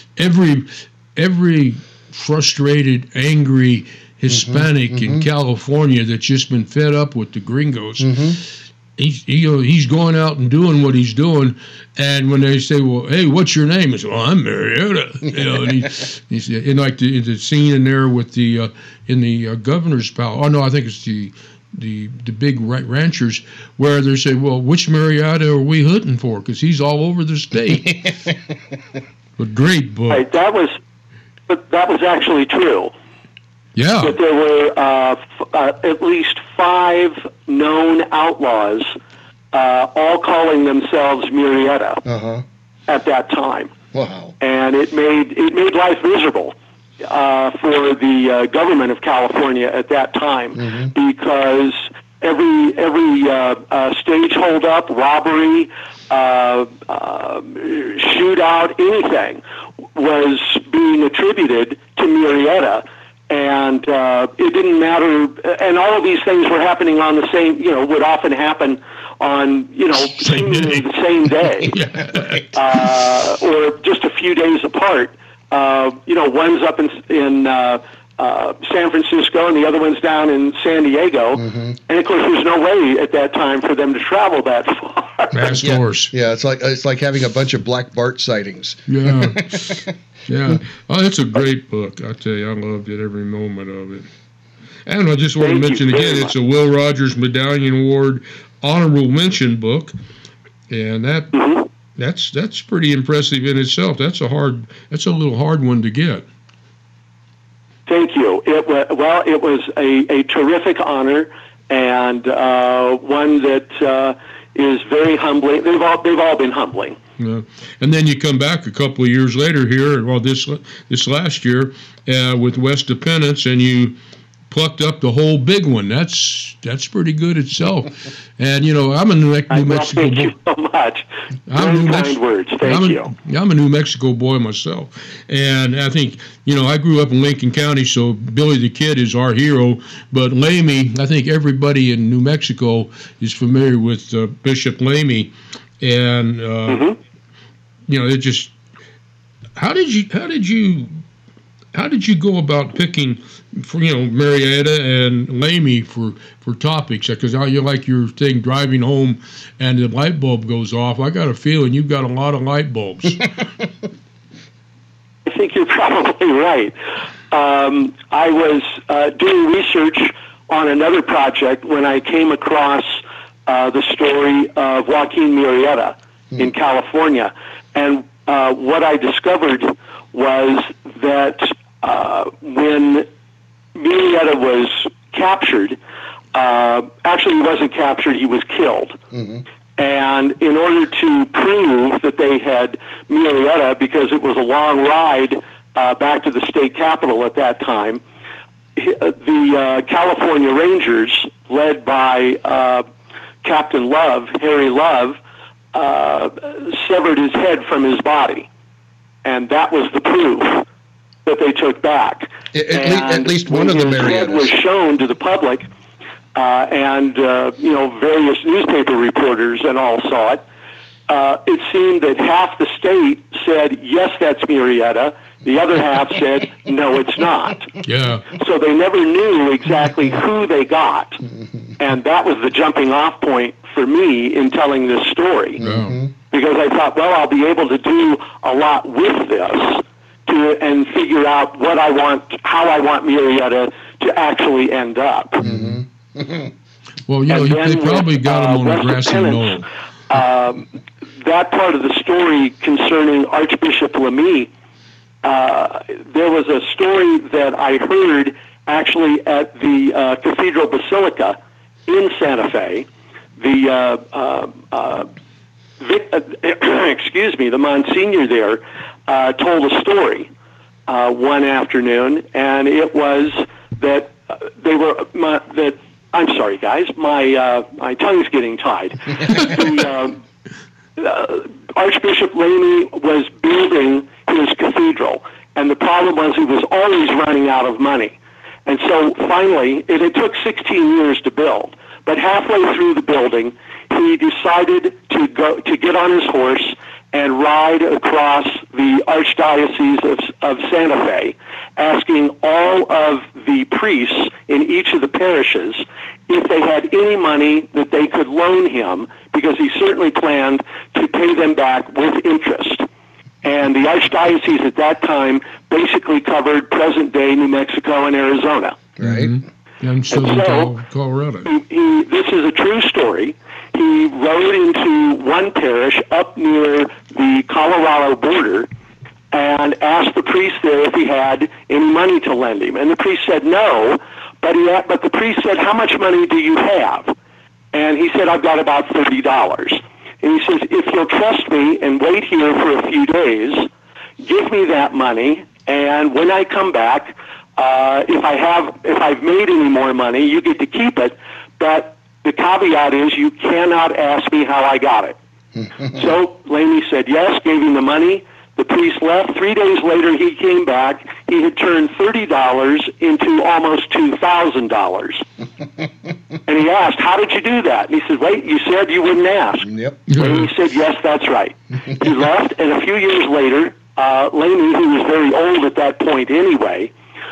every frustrated, angry Hispanic in California that's just been fed up with the gringos. He's going out and doing what he's doing, and when they say, "Well, hey, what's your name?" He says, "Well, I'm Marietta." And he's in like the scene in there with the in the governor's palace. Oh no, I think it's the big ranchers where they say, "Well, which Marietta are we hunting for?" Because he's all over the state. But great book. Right, that was actually true. Yeah. But there were at least 5 known outlaws, all calling themselves Marietta at that time. Wow. And it made life miserable for the government of California at that time, because every stage holdup, robbery, shootout, anything was being attributed to Marietta. And it didn't matter, and all of these things were happening on the same, would often happen on, seemingly the same day, or just a few days apart. One's up in San Francisco, and the other one's down in San Diego. And of course, there's no way at that time for them to travel that far. Fast horse. Yeah, it's like having a bunch of Black Bart sightings. Yeah. Yeah. Oh, it's a great book. I tell you, I loved it, every moment of it. And I just want to mention again, it's a Will Rogers Medallion Award honorable mention book, and that's pretty impressive in itself. That's a little hard one to get. Thank you. It was a terrific honor, and one that is very humbling. They've all been humbling. Yeah. And then you come back a couple of years later here, well, this last year with West of Penance, and you plucked up the whole big one. That's pretty good itself. And I'm a New Mexico boy. Thank you so much. Very kind words. Thank you. I'm a New Mexico boy myself, and I think I grew up in Lincoln County, so Billy the Kid is our hero. But Lamy, I think everybody in New Mexico is familiar with Bishop Lamy, and it just how did you go about picking for Marietta and Lamy for topics? Because you like your thing driving home and the light bulb goes off. I got a feeling you've got a lot of light bulbs. I think you're probably right. I was doing research on another project when I came across the story of Joaquin Murrieta in California, and what I discovered was that when Murrieta was captured, actually he wasn't captured, he was killed. And in order to prove that they had Murrieta, because it was a long ride back to the state capitol at that time, the California Rangers, led by Captain Love, Harry Love, severed his head from his body. And that was the proof that they took back. At least one of the Marietas. Head was shown to the public, and various newspaper reporters and all saw it. It seemed that half the state said, yes, that's Murrieta. The other half said, no, it's not. Yeah. So they never knew exactly who they got. And that was the jumping off point for me in telling this story. Because I thought, well, I'll be able to do a lot with this and figure out what I want, how I want Murrieta to actually end up. Well, they probably got him on a grassy knoll. That part of the story concerning Archbishop Lamy, there was a story that I heard actually at the Cathedral Basilica in Santa Fe. The the Monsignor there told a story one afternoon, and it was that I'm sorry, guys, my tongue's getting tied. Archbishop Lamy was building his cathedral, and the problem was he was always running out of money. And so finally, it took 16 years to build, but halfway through the building, he decided to get on his horse and ride across the Archdiocese of Santa Fe, asking all of the priests in each of the parishes if they had any money that they could loan him, because he certainly planned to pay them back with interest. And the Archdiocese at that time basically covered present-day New Mexico and Arizona. Right. And so Colorado. This is a true story. He rode into one parish up near the Colorado border and asked the priest there if he had any money to lend him. And the priest said no, but the priest said, how much money do you have? And he said, I've got about $30. And he says, if you'll trust me and wait here for a few days, give me that money, and when I come back, if I've made any more money, you get to keep it, but the caveat is you cannot ask me how I got it. So Lamy said yes, gave him the money. The priest left. 3 days later, he came back. He had turned $30 into almost $2,000. And he asked, how did you do that? And he said, wait, you said you wouldn't ask. Yep. And he said, yes, that's right. He left, and a few years later, Lamy, who was very old at that point anyway,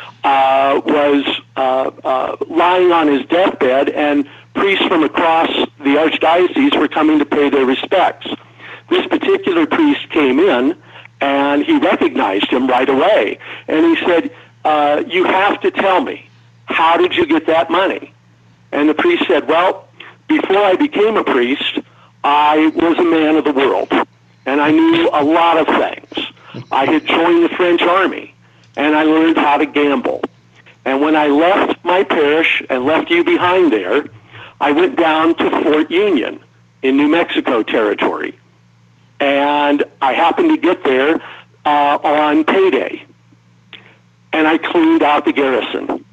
was lying on his deathbed, and priests from across the Archdiocese were coming to pay their respects. This particular priest came in, and he recognized him right away. And he said, you have to tell me, how did you get that money? And the priest said, well, before I became a priest, I was a man of the world, and I knew a lot of things. I had joined the French army, and I learned how to gamble. And when I left my parish and left you behind there, I went down to Fort Union, in New Mexico territory. And I happened to get there on payday. And I cleaned out the garrison.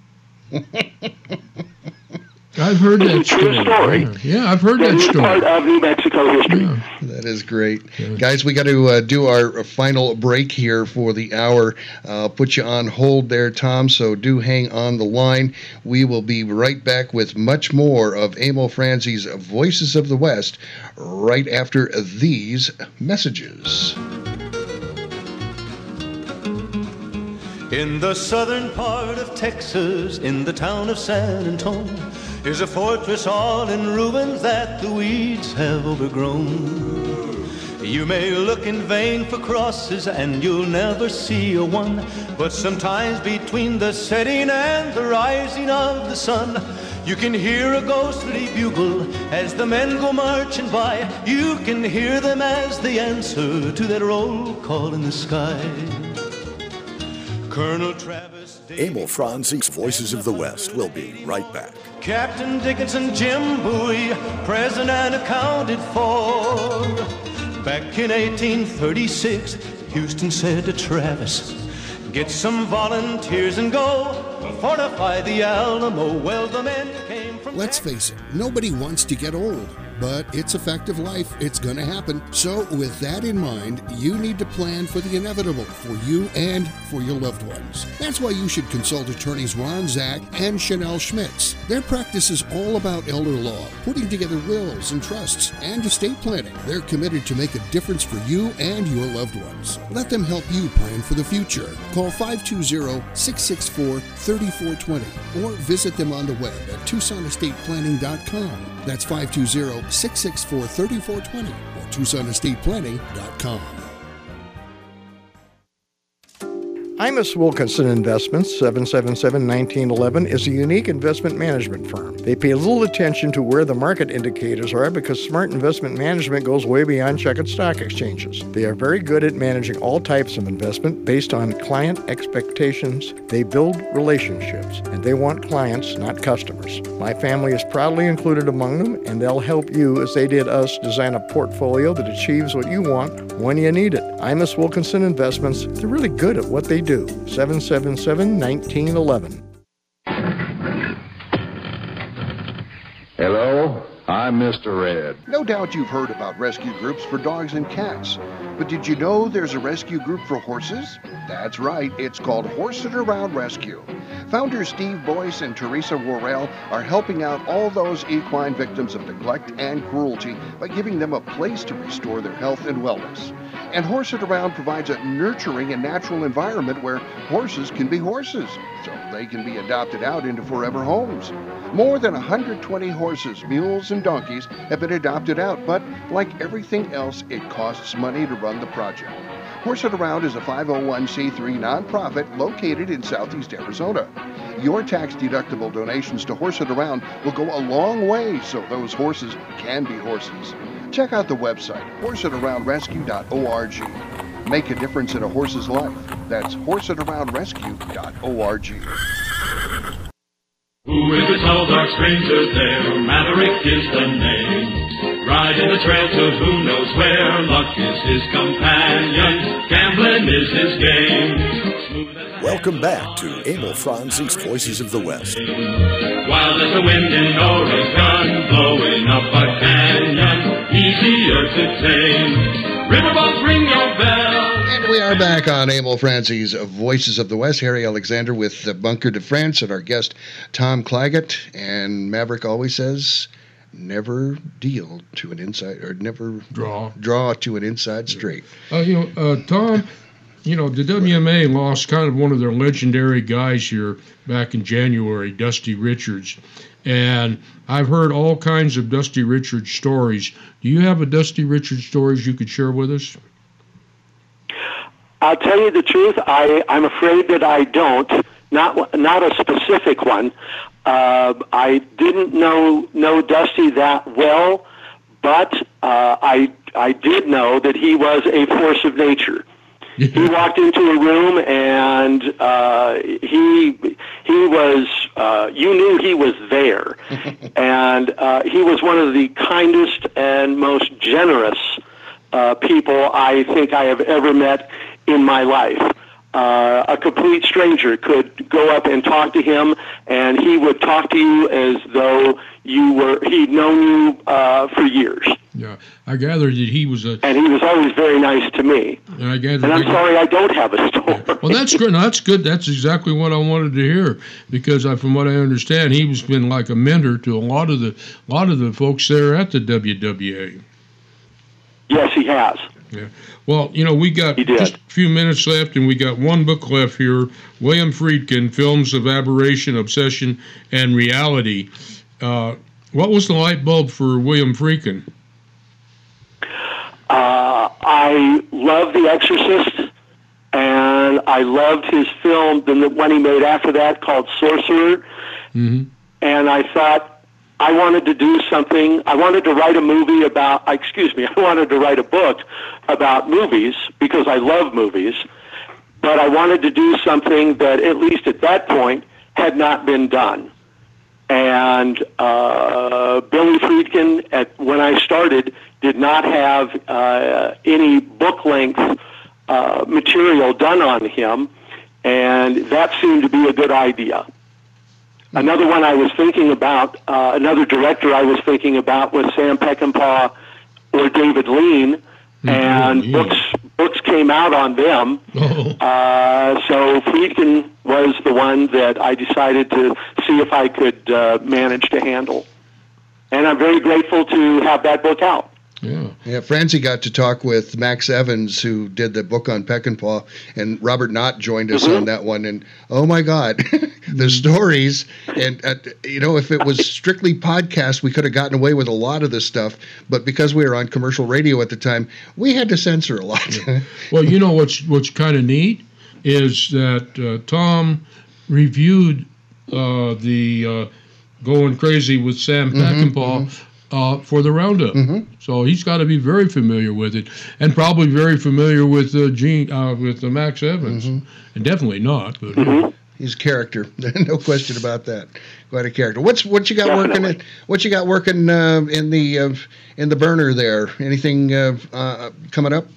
I've heard that true story. Yeah, I've heard that story. Part of New Mexico history. Yeah. That is great. Guys, we got to do our final break here for the hour. Put you on hold there, Tom, so do hang on the line. We will be right back with much more of Emil Franzi's Voices of the West right after these messages. In the southern part of Texas, in the town of San Antonio, is a fortress all in ruins that the weeds have overgrown. You may look in vain for crosses and you'll never see a one, but sometimes between the setting and the rising of the sun, you can hear a ghostly bugle as the men go marching by. You can hear them as they answer to that roll call in the sky. Colonel Travis Emil Franzi's Voices of the West will be right back. Captain Dickinson, Jim Bowie, present and accounted for. Back in 1836, Houston said to Travis, get some volunteers and go fortify the Alamo. Well, the men came from... Let's face it, nobody wants to get old. But it's a fact of life. It's going to happen. So with that in mind, you need to plan for the inevitable for you and for your loved ones. That's why you should consult attorneys Ron Zach and Chanel Schmitz. Their practice is all about elder law, putting together wills and trusts, and estate planning. They're committed to make a difference for you and your loved ones. Let them help you plan for the future. Call 520-664-3420 or visit them on the web at TucsonEstatePlanning.com. That's 520-664-3420 or TucsonEstatePlanning.com. Imus Wilkinson Investments, 777-1911, is a unique investment management firm. They pay little attention to where the market indicators are because smart investment management goes way beyond checkered stock exchanges. They are very good at managing all types of investment based on client expectations. They build relationships, and they want clients, not customers. My family is proudly included among them, and they'll help you, as they did us, design a portfolio that achieves what you want when you need it. Imus Wilkinson Investments, they're really good at what they do. 777-1911. Hello, I'm Mr. Red. No doubt you've heard about rescue groups for dogs and cats. But did you know there's a rescue group for horses? That's right, it's called Horse It Around Rescue. Founders Steve Boyce and Teresa Worrell are helping out all those equine victims of neglect and cruelty by giving them a place to restore their health and wellness. And Horse It Around provides a nurturing and natural environment where horses can be horses, so they can be adopted out into forever homes. More than 120 horses, mules, and donkeys have been adopted out, but like everything else, it costs money to run the project. Horse It Around is a 501c3 nonprofit located in Southeast Arizona. Your tax-deductible donations to Horse It Around will go a long way so those horses can be horses. Check out the website, horseitaroundrescue.org. Make a difference in a horse's life. That's horseitaroundrescue.org. Who is the tall dark stranger there? Maverick is the name. Riding the trail to who knows where. Luck is his companion. Gambling is his game. Welcome back to Emil Franzi's Voices of the West. Wild as the wind in Oregon, blowing up a canyon, easier to tame. Riverboats, ring your bell. And we are back on Emil Franzi's Voices of the West. Harry Alexander with Bunker de France and our guest Tom Claggett. And Maverick always says, never deal to an inside, or never draw to an inside straight. Tom, the WMA lost kind of one of their legendary guys here back in January, Dusty Richards. And I've heard all kinds of Dusty Richards stories. Do you have a Dusty Richards stories you could share with us? I'll tell you the truth. I'm afraid that I don't. Not a specific one. I didn't know Dusty that well, but I did know that he was a force of nature. He walked into a room, and he was, you knew he was there. And he was one of the kindest and most generous people I think I have ever met in my life. A complete stranger could go up and talk to him, and he would talk to you as though he'd known you for years. Yeah, I gathered that he was and he was always very nice to me. And I gathered. And I'm sorry I don't have a story. Yeah. Well, that's good. No, that's good. That's exactly what I wanted to hear, because from what I understand, he's been like a mentor to a lot of the folks there at the WWA. Yes, he has. Yeah. Well, we got just a few minutes left, and we got one book left here. William Friedkin, Films of Aberration, Obsession, and Reality. What was the light bulb for William Friedkin? I love The Exorcist, and I loved his film, the one he made after that, called Sorcerer. Mm-hmm. And I thought, I wanted to do something. I wanted to write a movie about, I wanted to write a book about movies because I love movies, but I wanted to do something that, at least at that point, had not been done. And Billy Friedkin, when I started, did not have any book-length material done on him, and that seemed to be a good idea. Another one I was thinking about, another director I was thinking about was Sam Peckinpah or David Lean, and books came out on them. So Friedkin was the one that I decided to see if I could manage to handle. And I'm very grateful to have that book out. Yeah, Francie got to talk with Max Evans, who did the book on Peckinpah, and Robert Knott joined us on that one. And oh my God, the stories! And if it was strictly podcast, we could have gotten away with a lot of this stuff. But because we were on commercial radio at the time, we had to censor a lot. Well, what's kind of neat is that Tom reviewed the Going Crazy with Sam Peckinpah. For the Roundup. So he's got to be very familiar with it, and probably very familiar with with Max Evans, and definitely not. But he's a character, no question about that. Quite a character. What you got working? What you got working in the burner there? Anything coming up?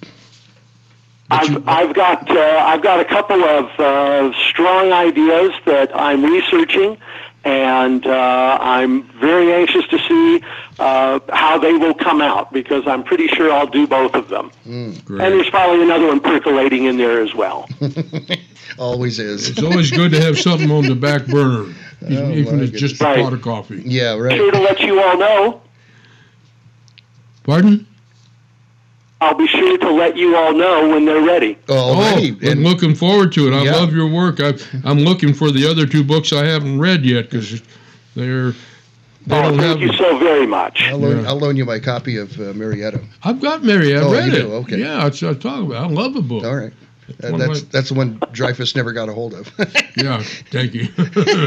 I've got a couple of strong ideas that I'm researching. And I'm very anxious to see how they will come out, because I'm pretty sure I'll do both of them. And there's probably another one percolating in there as well. Always is. It's always good to have something on the back burner, even if it's just a pot of coffee. Yeah, right. Sure to let you all know. Pardon? I'll be sure to let you all know when they're ready. I'm looking forward to it. I love your work. I'm looking for the other two books I haven't read yet, because thank you so very much. I'll loan you my copy of Marietta. I've got Marietta. I read it. Do? Okay. Yeah, I'm talking about. I love the book. All right. That's the one Dreyfuss never got a hold of. Yeah, thank you.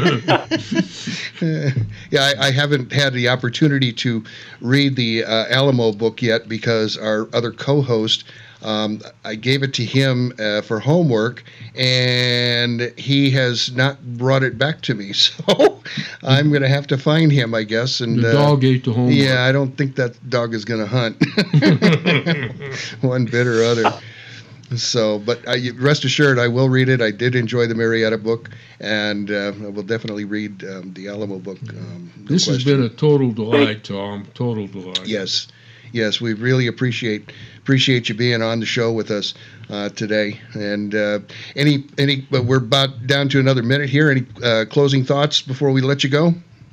I haven't had the opportunity to read the Alamo book yet, because our other co-host, I gave it to him for homework, and he has not brought it back to me. So I'm going to have to find him, I guess. And the dog ate the homework. Yeah, I don't think that dog is going to hunt one bit or other. So, but rest assured, I will read it. I did enjoy the Marietta book, and I will definitely read the Alamo book. This has been a total delight, Tom. Total delight. Yes, we really appreciate you being on the show with us today. And but we're about down to another minute here. Any closing thoughts before we let you go?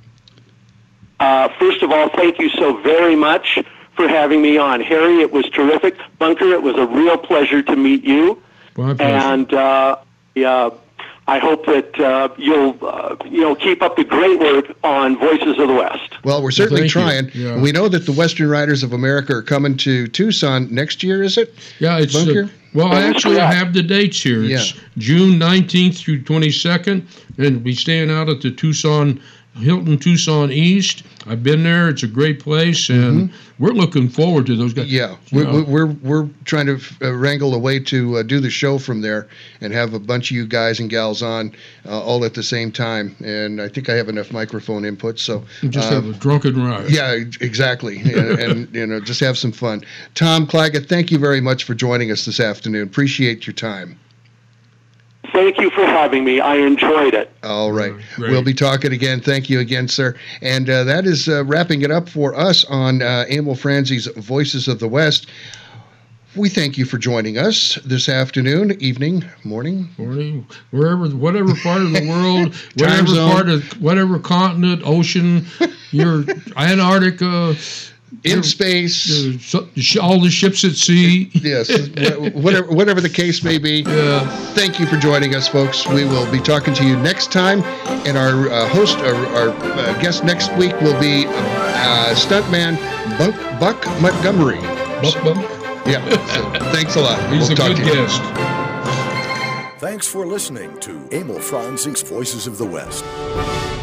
First of all, thank you so very much for having me on. Harry, it was terrific. Bunker, it was a real pleasure to meet you. My pleasure. And I hope that you'll keep up the great work on Voices of the West. Well, we're certainly trying. We know that the Western Riders of America are coming to Tucson next year, is it? Yeah, it's Bunker? Well, I That is actually correct. have the dates here. It's June 19th through 22nd, and we'll be staying out at the Hilton Tucson East. I've been there. It's a great place, and we're looking forward to those guys. Yeah, we're trying to wrangle a way to do the show from there and have a bunch of you guys and gals on all at the same time. And I think I have enough microphone input, so Just have a drunken ride. Yeah, exactly, and just have some fun. Tom Claggett, thank you very much for joining us this afternoon. Appreciate your time. Thank you for having me. I enjoyed it. All right. We'll be talking again. Thank you again, sir. And that is wrapping it up for us on Emil Franzi's Voices of the West. We thank you for joining us this afternoon, evening, morning, whatever part of the world, Time zone. whatever continent, ocean, your Antarctica. In space, all the ships at sea. Yes, whatever the case may be. Thank you for joining us, folks. We will be talking to you next time, and our guest next week will be stuntman Buck Montgomery. Buck. Yeah. So, thanks a lot. He's a good guest. Thanks for listening to Emil Franzi's Voices of the West.